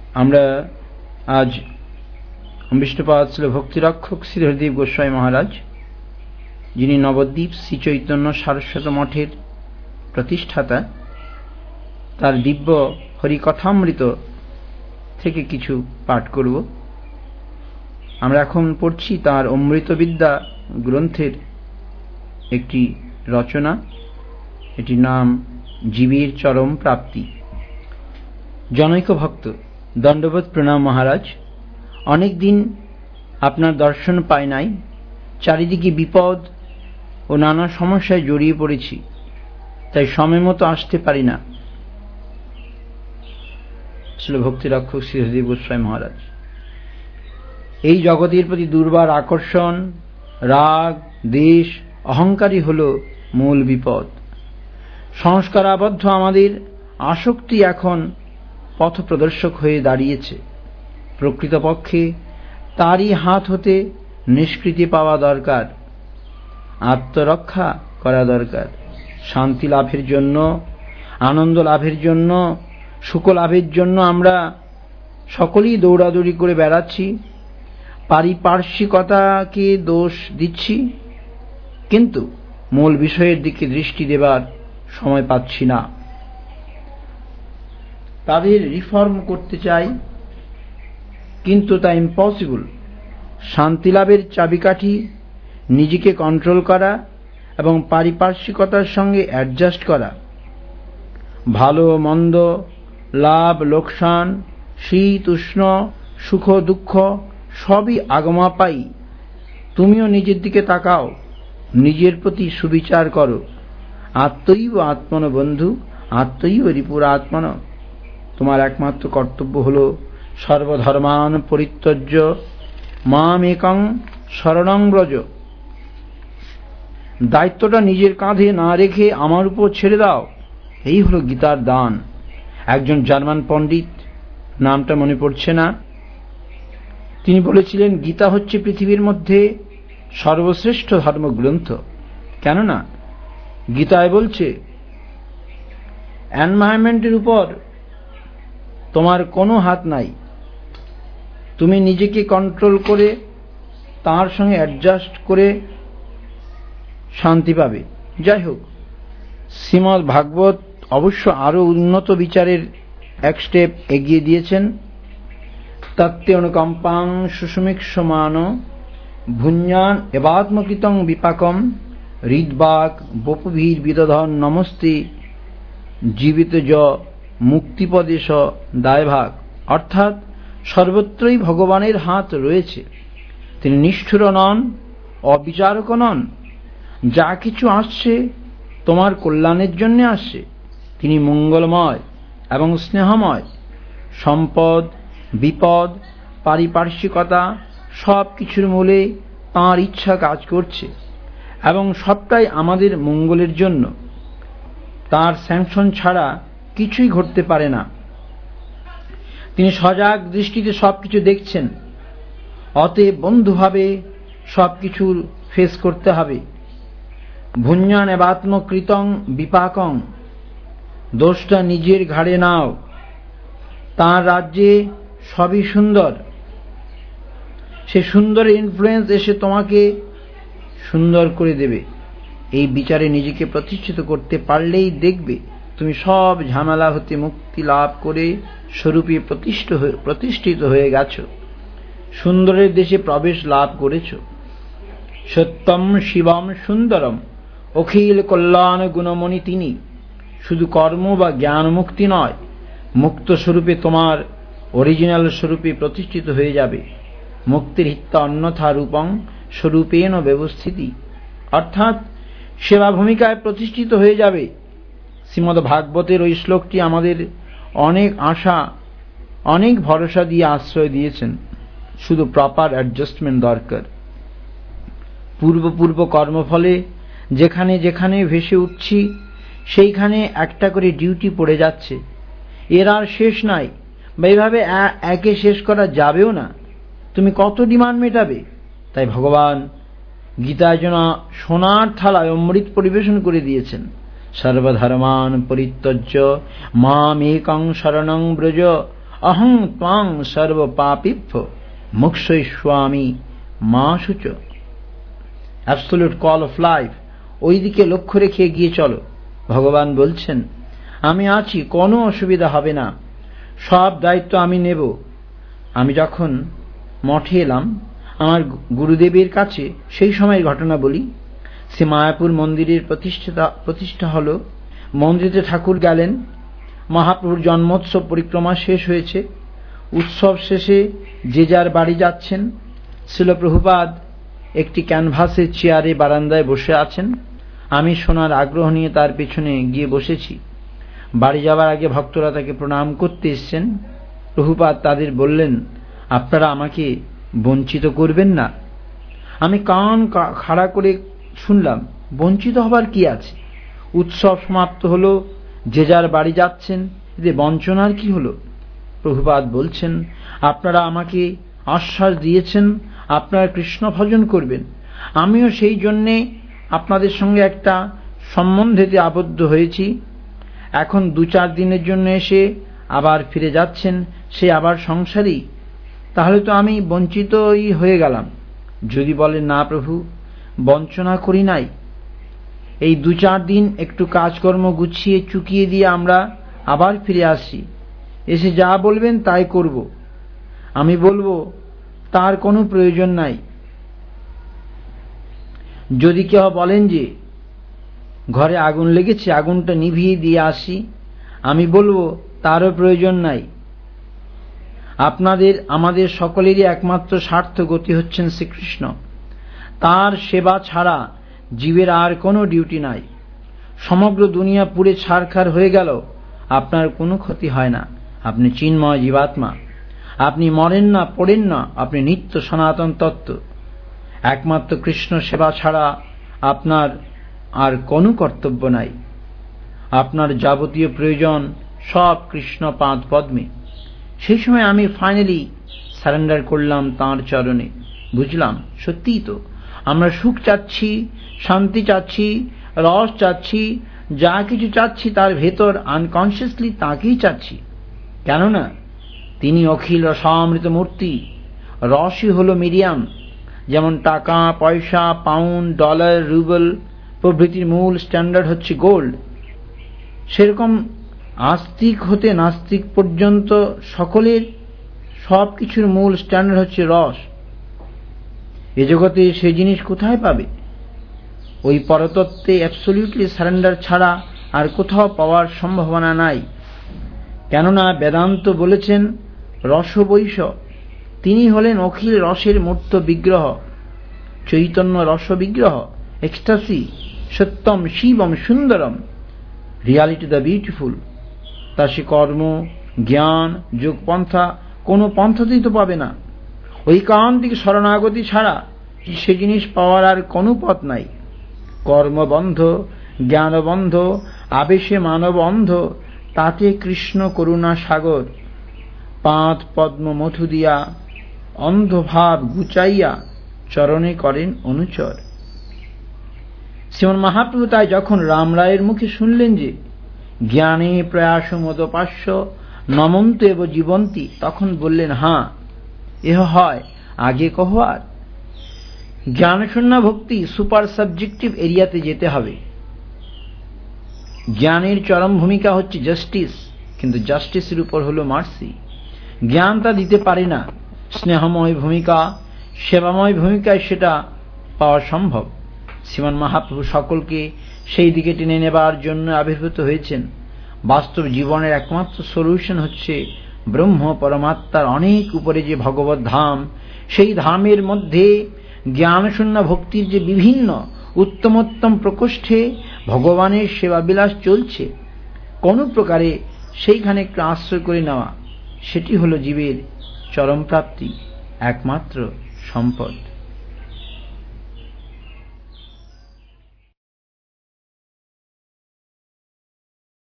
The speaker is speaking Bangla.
আমরা আজ বিষ্ণুপাদ শ্রী ভক্তিরক্ষক শ্রী হরিদেব গোস্বামী মহারাজ, যিনি নবদ্বীপ শ্রী চৈতন্য সারস্বত মঠের প্রতিষ্ঠাতা, তার দিব্য হরিকথামৃত থেকে কিছু পাঠ করব। আমরা এখন পড়ছি তার অমৃতবিদ্যা গ্রন্থের একটি রচনা, এটির নাম জীবের চরম প্রাপ্তি। জনৈক ভক্ত, দণ্ডবোধ প্রণাম মহারাজ। অনেক দিন আপনার দর্শন পাই নাই, চারিদিকে বিপদ ও নানা সমস্যায় জড়িয়ে পড়েছি, তাই সময় মতো আসতে পারি না। শ্রী ভক্তিরক্ষক শ্রী হরিদেব গোস্বামী মহারাজ। এই জগতের প্রতি দুর্বার আকর্ষণ, রাগ, দেশ, অহংকারই হল মূল বিপদ। সংস্কারাবদ্ধ আমাদের আসক্তি এখন পথ প্রদর্শক হয়ে দাঁড়িয়েছে। প্রকৃতপক্ষে তারই হাত হতে নিষ্কৃতি পাওয়া দরকার, আত্মরক্ষা করা দরকার। শান্তি লাভের জন্য, আনন্দ লাভের জন্য, সুখ লাভের জন্য আমরা সকলেই দৌড়াদৌড়ি করে বেড়াচ্ছি, পারিপার্শ্বিকতাকে দোষ দিচ্ছি, কিন্তু মূল বিষয়ের দিকে দৃষ্টি দেবার সময় পাচ্ছি না। তাদের রিফর্ম করতে চাই, কিন্তু তা ইম্পসিবল। শান্তি লাভের চাবিকাঠি নিজেকে কন্ট্রোল করা এবং পারিপার্শ্বিকতার সঙ্গে অ্যাডজাস্ট করা। ভালো মন্দ, লাভ লোকসান, শীত উষ্ণ, সুখ দুঃখ সবই আগমাপাই। তুমিও নিজের দিকে তাকাও, নিজের প্রতি সুবিচার করো। আত্মৈব আত্মন বন্ধু, আত্মৈব রিপুর আত্মন। তোমার একমাত্র কর্তব্য হল সর্বধর্মান পরিত্যজ্য মাম একং শরণং ব্রজ। দায়িত্বটা নিজের কাঁধে না রেখে আমার উপর ছেড়ে দাও, এই হলো গীতার দান। একজন জার্মান পণ্ডিত, নামটা মনে পড়ছে না, তিনি বলেছিলেন গীতা হচ্ছে পৃথিবীর মধ্যে সর্বশ্রেষ্ঠ ধর্মগ্রন্থ। কেননা গীতায় বলছে এনভায়রনমেন্টের উপর তোমার কোনো হাত নাই, তুমি নিজেকে কন্ট্রোল করে তার সঙ্গে অ্যাডজাস্ট করে শান্তি পাবে। যাই হোক, শ্রীমদ্ ভাগবত অবশ্য আরো উন্নত বিচারের এক স্টেপ এগিয়ে দিয়েছেন। তত্ত্বে অনুকম্পাং সুষুমিক্ষমান ভুঞ্জান এবাত্মকৃতং বিপাকম হৃদবাক বপুভীর বিদধন নমস্তে জীবিত য মুক্তিপদেশ দায়ভাগ। অর্থাৎ সর্বত্রই ভগবানের হাত রয়েছে। তিনি নিষ্ঠুর নন, অবিচারক নন। যা কিছু আসছে তোমার কল্যাণের জন্য আসছে। তিনি মঙ্গলময় এবং স্নেহময়। সম্পদ, বিপদ, পারিপার্শ্বিকতা সব কিছুর মূলে তাঁর ইচ্ছা কাজ করছে এবং সবটাই আমাদের মঙ্গলের জন্য। তাঁর স্যাংশন ছাড়া কিছুই ঘটতে পারে না। তিনি সজাগ দৃষ্টিতে সবকিছু দেখছেন। অতএব বন্ধুভাবে সবকিছুর ফেস করতে হবে। ভুঞ্জান এবাত্মকৃতং বিপাকং, দোষটা নিজের ঘাড়ে নাও। তাঁর রাজ্যে সবই সুন্দর। সে সুন্দরের ইনফ্লুয়েন্স এসে তোমাকে সুন্দর করে দেবে। এই বিচারে নিজেকে প্রতিষ্ঠিত করতে পারলেই দেখবে তুমি সব ঝামেলা হতে মুক্তি লাভ করে স্বরূপে প্রতিষ্ঠিত হয়ে গেছ, সুন্দরের দেশে প্রবেশ লাভ করেছ। সত্যম শিবম সুন্দরম অখিল কল্যাণ গুণমণি তিনি। শুধু কর্ম বা জ্ঞান মুক্তি নয়, মুক্ত স্বরূপে তোমার অরিজিনাল স্বরূপে প্রতিষ্ঠিত হয়ে যাবে। মুক্তির হিত্যা অন্যথা রূপং স্বরূপেণ ব্যবস্থিতি। অর্থাৎ সেবা ভূমিকায় প্রতিষ্ঠিত হয়ে যাবে। শ্রীমদ্ ভাগবতের ওই শ্লোকটি আমাদের অনেক আশা, অনেক ভরসা দিয়ে আশ্রয় দিয়েছেন। শুধু প্রপার অ্যাডজাস্টমেন্ট দরকার। পূর্ব কর্মফলে যেখানে যেখানে ভেসে উঠছি সেইখানে একটা করে ডিউটি পড়ে যাচ্ছে। এর আর শেষ নাই, বা এভাবে একে শেষ করা যাবেও না। তুমি কত ডিমান্ড মেটাবে? তাই ভগবান গীতায় যেন সোনার থালায় অমৃত পরিবেশন করে দিয়েছেন। সর্বধর্মান পরিত্যজ্য মাম একং শরণং ব্রজ। অহং ত্বাং সর্ব পাপিভ্য মুক্ষয়িষ্যামি মা শুচ। অ্যাবসলিউট কল অফ লাইফ, ওই দিকে লক্ষ্য রেখে এগিয়ে চলো। ভগবান বলছেন আমি আছি, কোনো অসুবিধা হবে না, সব দায়িত্ব আমি নেব। আমি যখন মঠে এলাম আমার গুরুদেবের কাছে, সেই সময়ের ঘটনা বলি। সে মায়াপুর মন্দিরের প্রতিষ্ঠা হল। মন্দিরে ঠাকুর গেলেন, মহাপ্রভুর জন্মোৎসব পরিক্রমা শেষ হয়েছে। উৎসব শেষে যে যার বাড়ি যাচ্ছেন। শ্রীল প্রভুপাদ একটি ক্যানভাসের চেয়ারে বারান্দায় বসে আছেন। আমি শোনার আগ্রহ নিয়ে তার পেছনে গিয়ে বসেছি। বাড়ি যাওয়ার আগে ভক্তরা তাকে প্রণাম করতে এসছেন। প্রভুপাদ তাদের বললেন, আপনারা আমাকে বঞ্চিত করবেন না। আমি কান খাড়া করে শুনলাম, বঞ্চিত হবার কি আছে? উৎসব সমাপ্ত হলো, যে যার বাড়ি যাচ্ছেন, এতে বঞ্চনার কি হলো? প্রভুপাদ বলছেন, আপনারা আমাকে আশ্বাস দিয়েছেন আপনারা কৃষ্ণ ভজন করবেন। আমিও সেই জন্যে আপনাদের সঙ্গে একটা সম্বন্ধেতে আবদ্ধ হয়েছি। এখন 2-4 দিনের জন্য এসে আবার ফিরে যাচ্ছেন, সে আবার সংসারী, তাহলে তো আমি বঞ্চিতই হয়ে গেলাম। যদি বলেন না প্রভু, বঞ্চনা করি নাই, এই 2-4 দিন একটু কাজকর্ম গুছিয়ে চুকিয়ে দিয়ে আমরা আবার ফিরে আসি, এসে যা বলবেন তাই করব। আমি বলবো তার কোনো প্রয়োজন নাই। যদি কেউ বলেন যে ঘরে আগুন লেগেছে, আগুনটা নিভিয়ে দিয়ে আসি, আমি বলবো তারও প্রয়োজন নাই। আপনাদের আমাদের সকলেরই একমাত্র স্বার্থ গতি হচ্ছেন শ্রীকৃষ্ণ। তার সেবা ছাড়া জীবের আর কোনো ডিউটি নাই। সমগ্র দুনিয়া পুড়ে ছারখার হয়ে গেল, আপনার কোনো ক্ষতি হয় না। আপনি চিন্ময় জীবাত্মা, আপনি মরেন না, পড়েন না, আপনি নিত্য সনাতন তত্ত্ব। একমাত্র কৃষ্ণ সেবা ছাড়া আপনার আর কোনো কর্তব্য নাই। আপনার যাবতীয় প্রয়োজন সব কৃষ্ণ পাদ পদ্মে। সেই সময় আমি ফাইনালি সারেন্ডার করলাম তাঁর চরণে। বুঝলাম সত্যিই তো আমরা সুখ চাচ্ছি, শান্তি চাচ্ছি, রস চাচ্ছি, যা কিছু চাচ্ছি তার ভেতর আনকনসিয়াসলি তাকেই চাচ্ছি। কেননা তিনি অখিল রসামৃত মূর্তি। রসই হল মিডিয়াম। যেমন টাকা পয়সা, পাউন্ড, ডলার, রুবেল প্রভৃতির মূল স্ট্যান্ডার্ড হচ্ছে গোল্ড, সেরকম আস্তিক হতে নাস্তিক পর্যন্ত সকলের সব কিছুর মূল স্ট্যান্ডার্ড হচ্ছে রস। এ জগতে সেই জিনিস কোথায় পাবে? ওই পরতত্ত্বে অ্যাবসলিউটলি সারেন্ডার ছাড়া আর কোথাও পাওয়ার সম্ভাবনা নাই। কেননা বেদান্ত বলেছেন রসবৈষ, তিনি হলেন অখিল রসের মূর্ত বিগ্রহ, চৈতন্য রস বিগ্রহ, এক্সটাসি, সত্যম শিবম সুন্দরম, রিয়ালিটি দ্য বিউটিফুল। তা সে কর্ম, জ্ঞান, যোগ পন্থা কোনো পন্থাতেই তো পাবে না। ঐকান্তিক শরণাগতি ছাড়া সে জিনিস পাওয়ার আর কোনো পথ নাই। কর্মবন্ধ, জ্ঞানবন্ধ, আবেশে মানব অন্ধ, তাতে কৃষ্ণ করুণা সাগর। পাঁচ পদ্ম মধু দিয়া অন্ধভাব গুচাইয়া চরণে করেন অনুচর। শ্রীমন মহাপ্রভু তাই যখন রামরায়ের মুখে শুনলেন যে জ্ঞানে প্রয়াস মদপাস্য নমন্ত এব জীবন্তী, তখন বললেন, হ্যাঁ এহ হয়, আগে কহ। আর জ্ঞানশূন্য ভক্তি সুপার সাবজেক্টিভ এরিয়াতে যেতে হবে। জ্ঞানের চরম ভূমিকা হচ্ছে জাস্টিস, কিন্তু জাস্টিসের উপর হলো মার্সি। জ্ঞান তা দিতে পারে না। স্নেহময় ভূমিকা, সেবাময় ভূমিকায় সেটা পাওয়া সম্ভব। শ্রীমান মহাপ্রভু সকলকে সেই দিকে টেনে নেবার জন্য আবির্ভূত হয়েছেন। বাস্তব জীবনের একমাত্র সলিউশন হচ্ছে ব্রহ্ম পরমাত্মার অনেক উপরে যে ভগবত ধাম, সেই ধামের মধ্যে জ্ঞানশূন্য ভক্তির যে বিভিন্ন উত্তমোত্তম প্রকোষ্ঠে ভগবানের সেবা বিলাস চলছে, কোন প্রকারে সেইখানে একটু আশ্রয় করে নেওয়া, সেটি হল জীবের চরম প্রাপ্তি, একমাত্র সম্পদ।